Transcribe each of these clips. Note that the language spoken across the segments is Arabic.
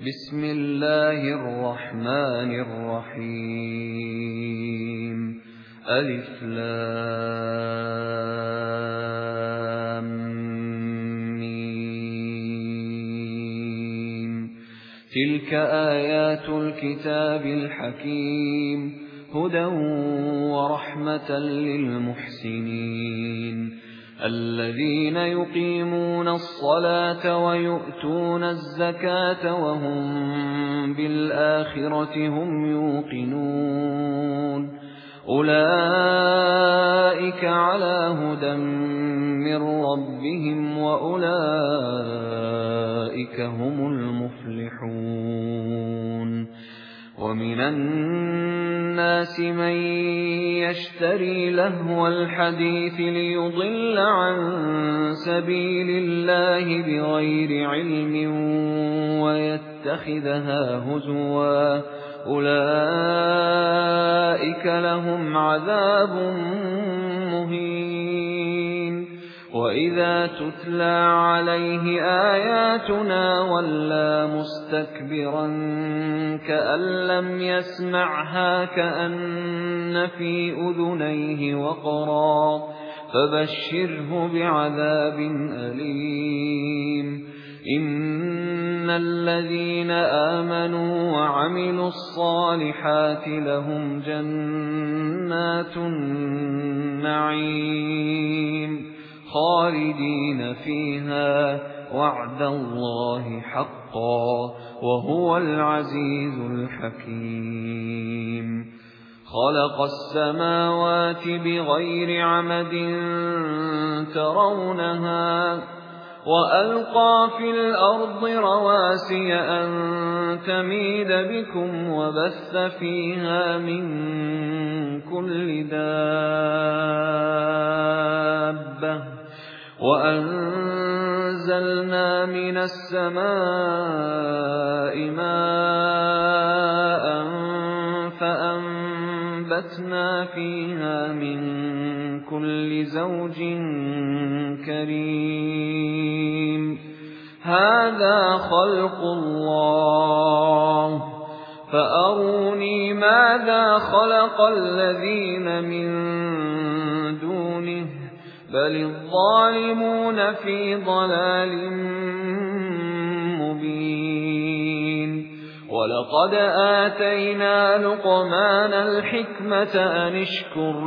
بسم الله الرحمن الرحيم ألف لام ميم تلك آيات الكتاب الحكيم هدى ورحمة للمحسنين الذين يقيمون الصلاة ويؤتون الزكاة وهم بالآخرة هم يوقنون أولئك على هدى من ربهم وأولئك هم المفلحون ومن الناس من يشتري لهو الحديث ليضل عن سبيل الله بغير علم ويتخذها هزوا أولئك لهم عذاب مهين وإذا تتلى عليه آياتنا ولى مستكبرا كأن لم يسمعها كأن في أذنيه وقرا فبشره بعذاب أليم إن الذين آمنوا وعملوا الصالحات لهم جنات النعيم خالدين فيها وعد الله حقا وهو العزيز الحكيم خلق السماوات بغير عمد ترونها وألقى في الأرض رواسي أن تميد بكم وبث فيها من كل دابة وأنزلنا من السماء ماء فأنبتنا فيها من كل زوج كريم هذا خلق الله فأروني ماذا خلق الذين من دونه بل الظالمون في ضلال مبين ولقد آتينا لقمان الحكمة أن اشكر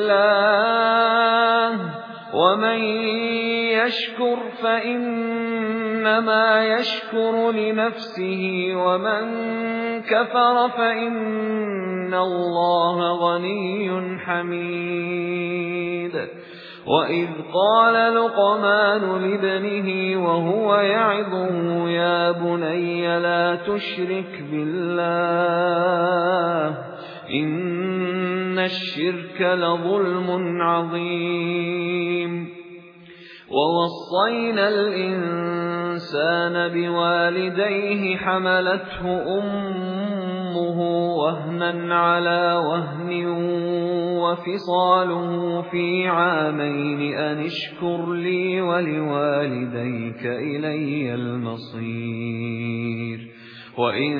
لله ومن يشكر فإنما يشكر لنفسه ومن كفر فإن الله غني حميد وإذ قال لقمان لابنه وهو يعظه يا بني لا تشرك بالله إن الشرك لظلم عظيم ووصينا الإنسان بوالديه حملته أمه وهنا على وهن وفصاله في عامين أن اشكر لي ولوالديك إلي المصير وإن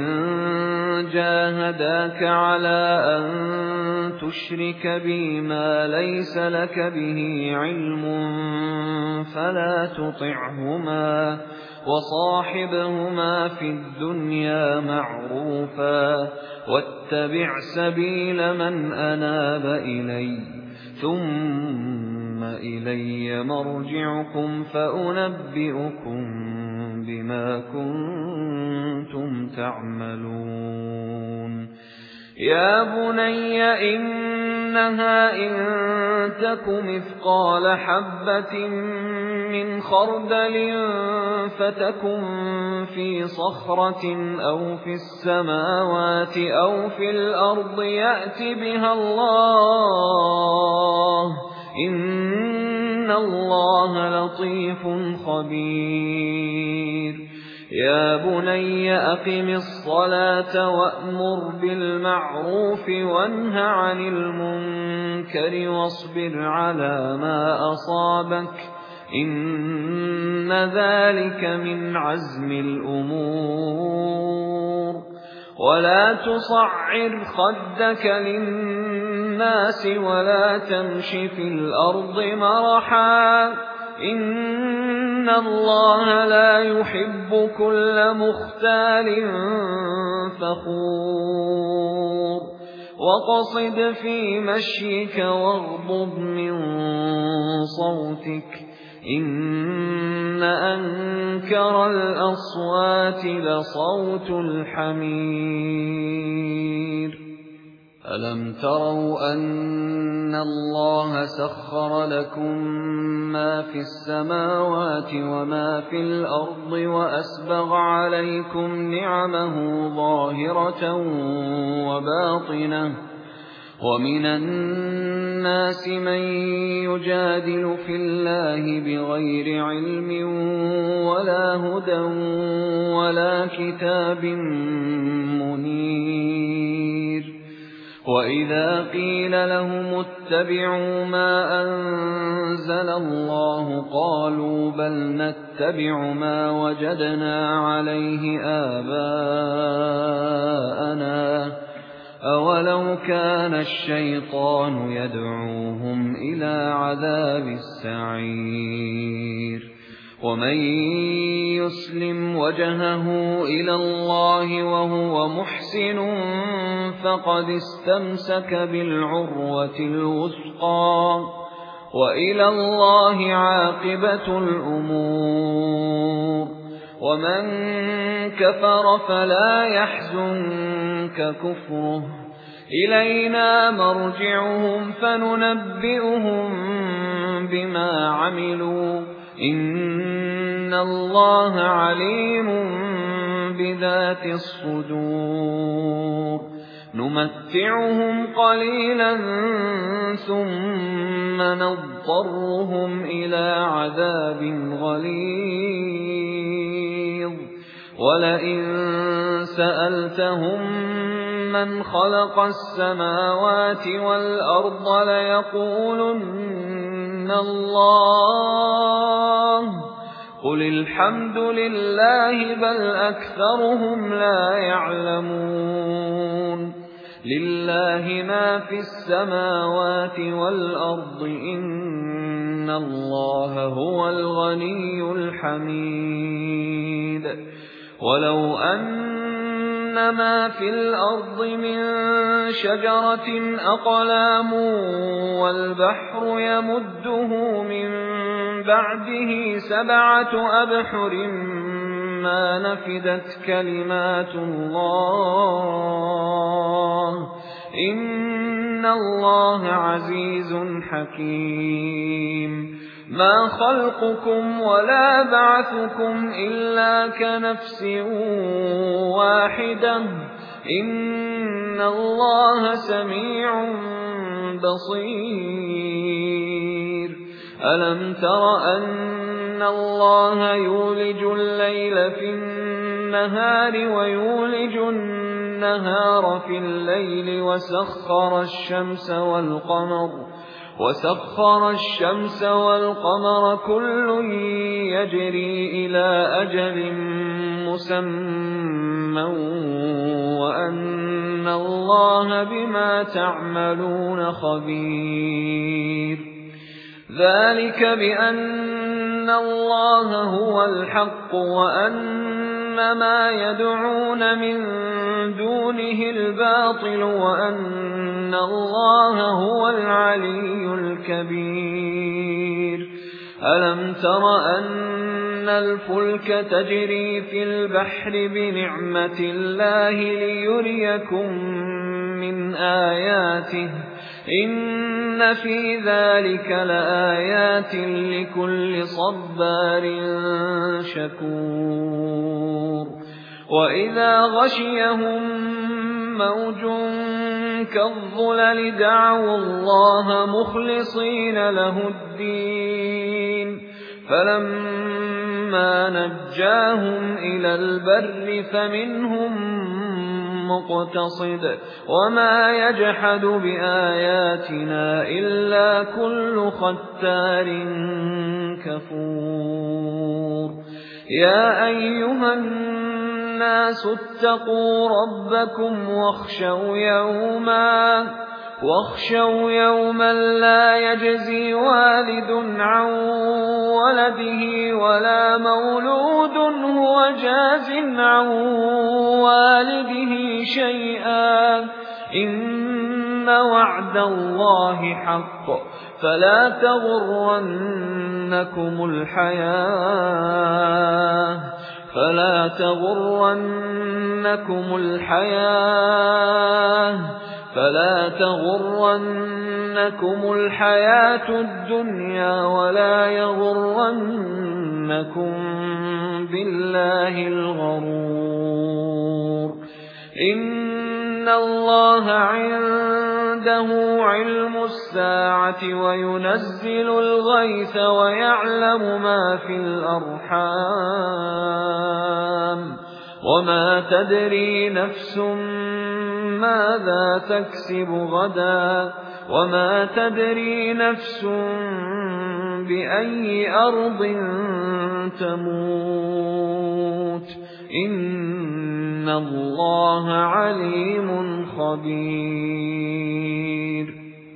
جاهداك على أن تشرك بي ما ليس لك به علم فلا تطعهما وصاحبهما في الدنيا معروفا واتبع سبيل من أناب إلي ثم إلي مرجعكم فأنبئكم بما كنتم تعملون يا بني إنها إن تك مثقال حبة من خردل فتكن في صخرة أو في السماوات أو في الأرض يأت بها الله إن الله لطيف خبير يا بني أقم الصلاة وأمر بالمعروف وانه عن المنكر واصبر على ما أصابك إن ذلك من عزم الأمور ولا تصعر خدك للناس ولا تمش في الأرض مرحا إن الله لا يحب كل مختال فخور وقصد في مشيك واغضض من صوتك إن أنكر الأصوات لصوت الحمير ألم تروا أن الله سخر لكم ما في السماوات وما في الأرض وأسبغ عليكم نعمه ظاهرة وباطنة ومن الناس من يجادل في الله بغير علم ولا هدى ولا كتاب منير وإذا قيل لهم اتبعوا ما أنزل الله قالوا بل نتبع ما وجدنا عليه آباءنا أولو كان الشيطان يدعوهم إلى عذاب السعير ومن يسلم وجهه إلى الله وهو محسن فقد استمسك بالعروة الوثقى وإلى الله عاقبة الأمور ومن كفر فلا يحزنك كفره إلينا مرجعهم فننبئهم بما عملوا إن الله عليم بذات الصدور نمتعهم قليلا ثم نضطرهم إلى عذاب غليظ ولئن سألتهم من خلق السماوات والأرض ليقولن الله قل الحمد لله بل أكثرهم لا يعلمون لله ما في السماوات والأرض إن الله هو الغني الحميد ولو أن ما في الأرض من شجرة أقلام والبحر يمده من بعده 7 أبحر ما نفدت كلمات الله إن الله عزيز حكيم ما خلقكم ولا بعثكم إلا كنفس واحدة إن الله سميع بصير ألم تر أن الله يولج الليل في النهار ويولج النهار في الليل وسخر الشمس والقمر كل يجري إلى أجل مسمى وأن الله بما تعملون خبير ذلك بأن الله هو الحق وأن ما يدعون من دونه الباطل وأن الله هو العلي الكبير ألم تر أن الفلك تجري في البحر بنعمة الله ليريكم من آياته إن في ذلك لآيات لكل صبار شكور وإذا غشيهم موج كالظلل دعوا الله مخلصين له الدين فلما نجاهم إلى البر فمنهم مقتصد وما يجحد بآياتنا إلا كل ختار كفور يا أيها الناس النَّاسُ اتَّقُوا رَبَّكُمْ وَاخْشَوْا يَوْمًا لَّا يَجْزِي وَالِدٌ عَن وَلَدِهِ وَلَا مَوْلُودٌ هُوَ جَازٍ عَن والده شَيْئًا ۚ إِنَّ وَعْدَ اللَّهِ حَقٌّ فَلَا تَغُرَّنَّكُمُ الْحَيَاةُ الدُّنْيَا وَلَا يَغُرَّنَّكُم بِاللَّهِ الْغَرُورُ إِنَّ اللَّهَ عِندَهُ عِلْمُ السَّاعَةِ وَيُنَزِّلُ الْغَيْثَ وَيَعْلَمُ مَا فِي الْأَرْحَامِ وَمَا تَدْرِي نَفْسٌ مَاذَا تَكْسِبُ غَدًا وَمَا تَدْرِي نَفْسٌ بِأَيِّ أَرْضٍ تَمُوتُ إِنَّ اللَّهَ عَلِيمٌ خَبِيرٌ